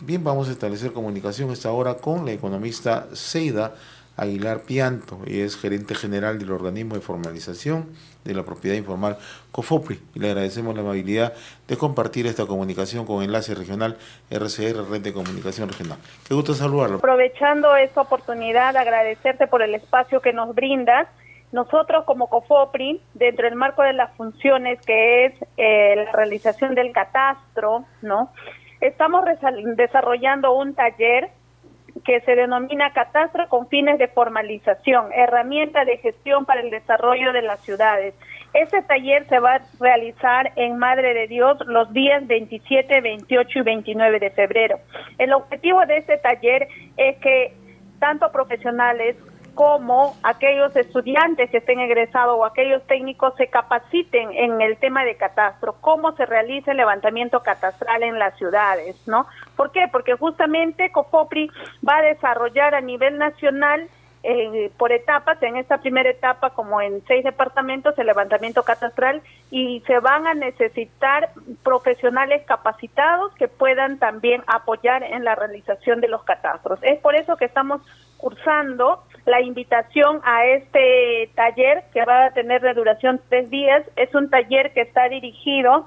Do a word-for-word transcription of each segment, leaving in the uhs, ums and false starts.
Bien, vamos a establecer comunicación esta hora con la economista Seida Aguilar Pianto. Ella es gerente general del organismo de formalización de la propiedad informal COFOPRI, y le agradecemos la amabilidad de compartir esta comunicación con Enlace Regional R C R, Red de Comunicación Regional. Qué gusto saludarlo. Aprovechando esta oportunidad, agradecerte por el espacio que nos brindas. Nosotros como COFOPRI, dentro del marco de las funciones que es eh, la realización del catastro, ¿no? Estamos desarrollando un taller que se denomina Catastro con fines de formalización, herramienta de gestión para el desarrollo de las ciudades. Este taller se va a realizar en Madre de Dios los días veintisiete, veintiocho y veintinueve de febrero. El objetivo de este taller es que tanto profesionales como aquellos estudiantes que estén egresados o aquellos técnicos se capaciten en el tema de catastro, cómo se realiza el levantamiento catastral en las ciudades, ¿no? ¿Por qué? Porque justamente COFOPRI va a desarrollar a nivel nacional eh, por etapas, en esta primera etapa como en seis departamentos el levantamiento catastral, y se van a necesitar profesionales capacitados que puedan también apoyar en la realización de los catastros. Es por eso que estamos cursando la invitación a este taller que va a tener de duración tres días. Es un taller que está dirigido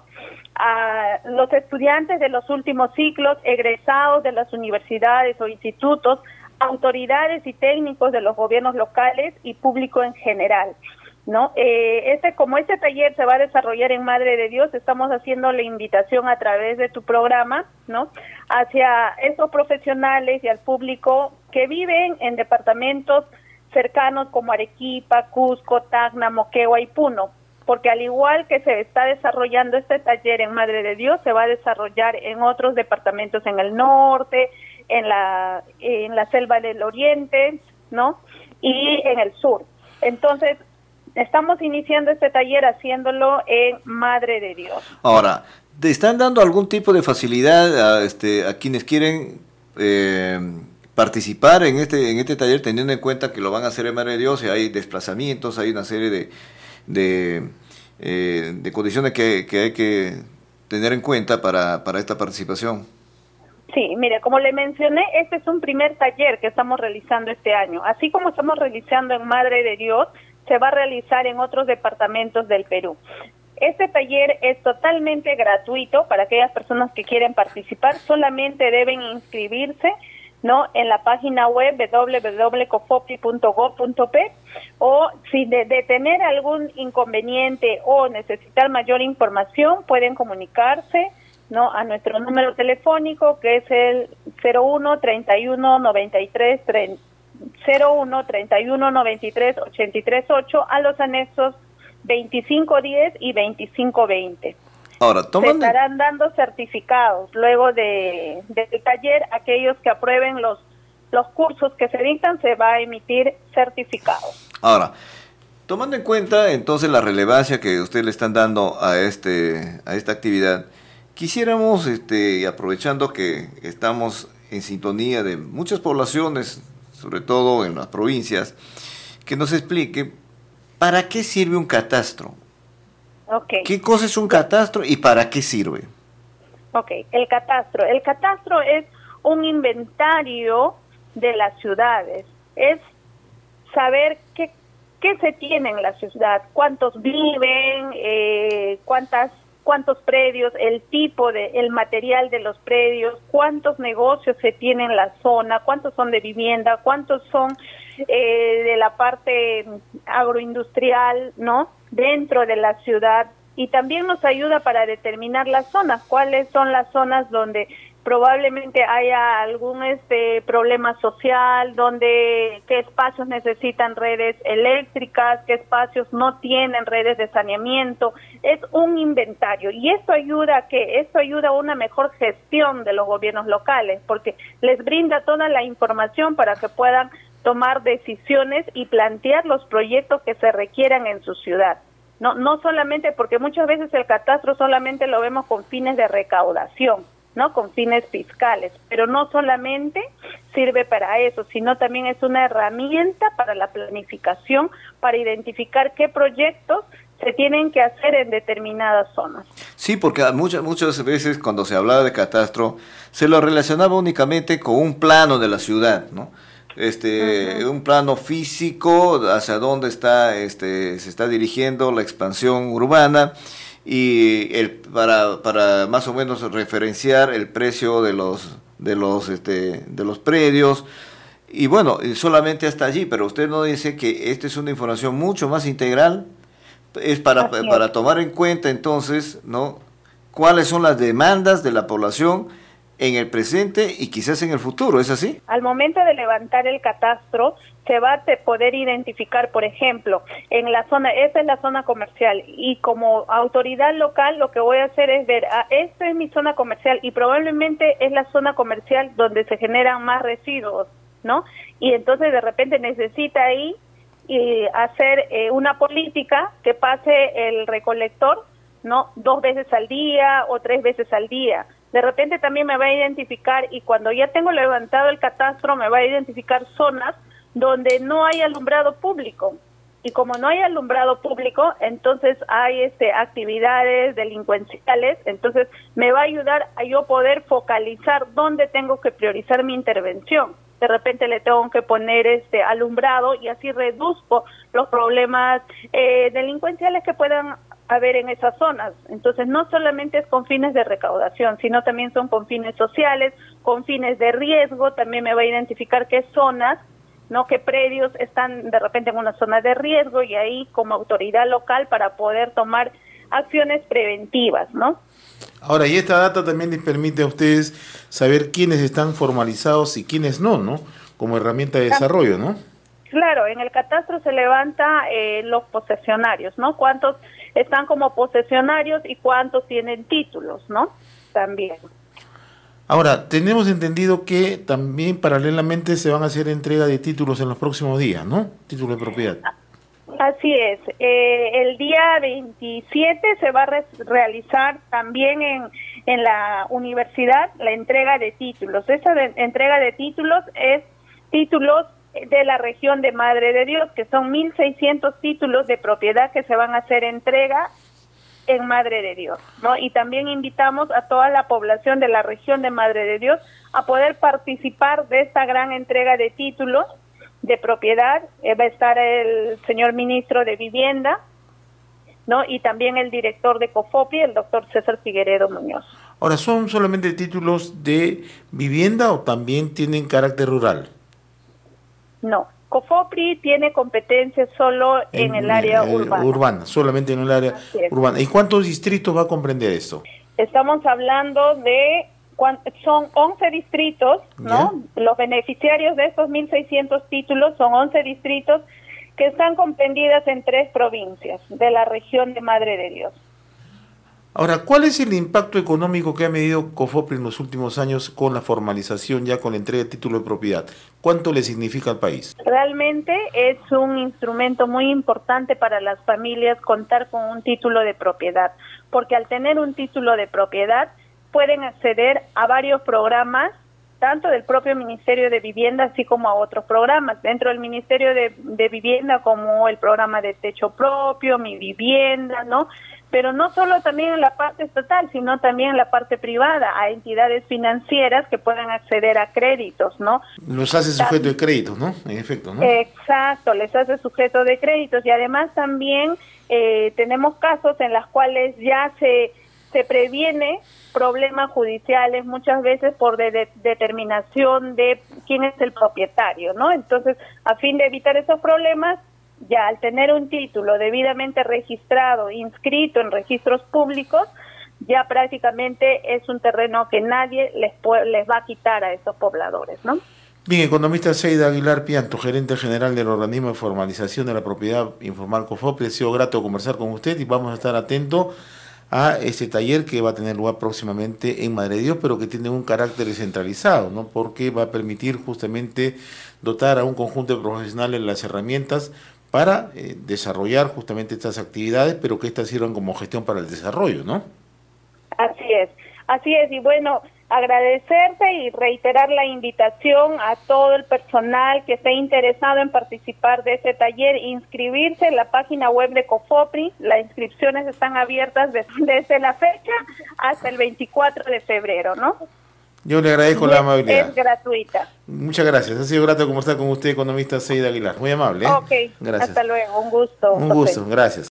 a los estudiantes de los últimos ciclos, egresados de las universidades o institutos, autoridades y técnicos de los gobiernos locales y público en general, ¿no? Eh, este, como este taller se va a desarrollar en Madre de Dios, estamos haciendo la invitación a través de tu programa, ¿no?, hacia esos profesionales y al público que viven en departamentos cercanos como Arequipa, Cusco, Tacna, Moquegua y Puno, porque al igual que se está desarrollando este taller en Madre de Dios, se va a desarrollar en otros departamentos en el norte, en la en la selva del oriente, ¿no?, y en el sur. Entonces, estamos iniciando este taller haciéndolo en Madre de Dios. Ahora, ¿te están dando algún tipo de facilidad a, este, a quienes quieren eh, participar en este en este taller, teniendo en cuenta que lo van a hacer en Madre de Dios y hay desplazamientos, hay una serie de de, eh, de condiciones que, que hay que tener en cuenta para, para esta participación? Sí, mire, como le mencioné, este es un primer taller que estamos realizando este año. Así como estamos realizando en Madre de Dios, se va a realizar en otros departamentos del Perú. Este taller es totalmente gratuito para aquellas personas que quieren participar, solamente deben inscribirse, ¿no?, en la página web doble u doble u doble u punto cofopri punto gob punto pe, o si de, de tener algún inconveniente o necesitar mayor información, pueden comunicarse, ¿no?, a nuestro número telefónico, que es el cero uno, treinta y uno, noventa y tres, cero uno, treinta y uno, noventa y tres, ochenta y tres, ocho, a los anexos veinticinco diez y veinticinco veinte. Ahora, se estarán dando certificados luego de del taller. Aquellos que aprueben los los cursos que se dictan, se va a emitir certificados. Ahora, tomando en cuenta entonces la relevancia que ustedes le están dando a este a esta actividad, quisiéramos, este, aprovechando que estamos en sintonía de muchas poblaciones, sobre todo en las provincias, que nos explique ¿para qué sirve un catastro? Okay. ¿Qué cosa es un catastro y para qué sirve? Ok, el catastro. El catastro es un inventario de las ciudades. Es saber qué, qué se tiene en la ciudad, cuántos viven, eh, cuántas cuántos predios, el tipo de, el material de los predios, cuántos negocios se tienen en la zona, cuántos son de vivienda, cuántos son eh, de la parte agroindustrial, ¿no?, dentro de la ciudad. Y también nos ayuda para determinar las zonas, cuáles son las zonas donde probablemente haya algún este problema social, donde qué espacios necesitan redes eléctricas, qué espacios no tienen redes de saneamiento. Es un inventario, y esto ayuda a que esto ayuda a una mejor gestión de los gobiernos locales, porque les brinda toda la información para que puedan tomar decisiones y plantear los proyectos que se requieran en su ciudad. No, no solamente, porque muchas veces el catastro solamente lo vemos con fines de recaudación, ¿no?, con fines fiscales, pero no solamente sirve para eso, sino también es una herramienta para la planificación, para identificar qué proyectos se tienen que hacer en determinadas zonas. Sí, porque muchas, muchas veces cuando se hablaba de catastro, se lo relacionaba únicamente con un plano de la ciudad, ¿no? Este, uh-huh. Un plano físico hacia dónde está, este, se está dirigiendo la expansión urbana y el, para, para más o menos referenciar el precio de los, de los, este, de los predios. Y bueno, solamente hasta allí, pero usted no dice que esta es una información mucho más integral, es para, es. para tomar en cuenta entonces, ¿no?, cuáles son las demandas de la población en el presente y quizás en el futuro, ¿es así? Al momento de levantar el catastro, se va a poder identificar, por ejemplo, en la zona, esta es la zona comercial, y como autoridad local lo que voy a hacer es ver, ah, esta es mi zona comercial y probablemente es la zona comercial donde se generan más residuos, ¿no? Y entonces de repente necesita ahí y hacer eh, una política que pase el recolector, ¿no?, dos veces al día o tres veces al día. De repente también me va a identificar, y cuando ya tengo levantado el catastro, me va a identificar zonas donde no hay alumbrado público. Y como no hay alumbrado público, entonces hay este, actividades delincuenciales, entonces me va a ayudar a yo poder focalizar dónde tengo que priorizar mi intervención. De repente le tengo que poner este alumbrado y así reduzco los problemas eh, delincuenciales que puedan haber en esas zonas. Entonces no solamente es con fines de recaudación, sino también son con fines sociales, con fines de riesgo. También me va a identificar qué zonas, no qué predios están de repente en una zona de riesgo, y ahí como autoridad local para poder tomar acciones preventivas, ¿no? Ahora, y esta data también les permite a ustedes saber quiénes están formalizados y quiénes no, ¿no? Como herramienta de desarrollo, ¿no? Claro, en el catastro se levanta eh, los posesionarios, ¿no? Cuántos están como posesionarios y cuántos tienen títulos, ¿no? También. Ahora, tenemos entendido que también paralelamente se van a hacer entrega de títulos en los próximos días, ¿no? Títulos de propiedad. Así es. Eh, el día veintisiete se va a re realizar también en, en la universidad la entrega de títulos. Esa de, entrega de títulos es títulos de la región de Madre de Dios, que son mil seiscientos títulos de propiedad que se van a hacer entrega en Madre de Dios, ¿no? Y también invitamos a toda la población de la región de Madre de Dios a poder participar de esta gran entrega de títulos de propiedad. Eh, va a estar el señor ministro de Vivienda, ¿no? Y también el director de COFOPRI, el doctor César Figueredo Muñoz. Ahora, ¿son solamente títulos de vivienda o también tienen carácter rural? No, COFOPRI tiene competencias solo en, en el área eh, urbana. Urbana, solamente en el área urbana. ¿Y cuántos distritos va a comprender esto? Estamos hablando de, son once distritos, ¿no? ¿Ya? Los beneficiarios de estos mil seiscientos títulos son once distritos que están comprendidas en tres provincias de la región de Madre de Dios. Ahora, ¿cuál es el impacto económico que ha medido COFOPRI en los últimos años con la formalización, ya con la entrega de título de propiedad? ¿Cuánto le significa al país? Realmente es un instrumento muy importante para las familias contar con un título de propiedad, porque al tener un título de propiedad pueden acceder a varios programas, tanto del propio Ministerio de Vivienda, así como a otros programas. Dentro del Ministerio de, de Vivienda, como el programa de Techo Propio, Mi Vivienda, ¿no? Pero no solo también en la parte estatal, sino también en la parte privada, a entidades financieras que puedan acceder a créditos, ¿no? Los hace sujeto de créditos, ¿no? En efecto, ¿no? Exacto, les hace sujeto de créditos, y además también eh, tenemos casos en los cuales ya se, se previene problemas judiciales, muchas veces por de, de, determinación de quién es el propietario, ¿no? Entonces, a fin de evitar esos problemas, ya al tener un título debidamente registrado, inscrito en registros públicos, ya prácticamente es un terreno que nadie les puede, les va a quitar a esos pobladores, ¿no? Bien, economista Zeida Aguilar Pianto, gerente general del organismo de formalización de la propiedad informal COFOPRI, ha sido grato conversar con usted y vamos a estar atentos a este taller que va a tener lugar próximamente en Madre de Dios, pero que tiene un carácter descentralizado, ¿no? Porque va a permitir justamente dotar a un conjunto de profesionales las herramientas para eh, desarrollar justamente estas actividades, pero que estas sirvan como gestión para el desarrollo, ¿no? Así es, así es, y bueno, agradecerte y reiterar la invitación a todo el personal que esté interesado en participar de este taller, inscribirse en la página web de COFOPRI. Las inscripciones están abiertas de, desde la fecha hasta el veinticuatro de febrero, ¿no? Yo le agradezco Y la es, amabilidad. es gratuita. Muchas gracias. Ha sido grato conversar con usted, economista Seida Aguilar. Muy amable. ¿eh? Ok, Gracias. hasta luego. Un gusto. Un José. gusto, gracias.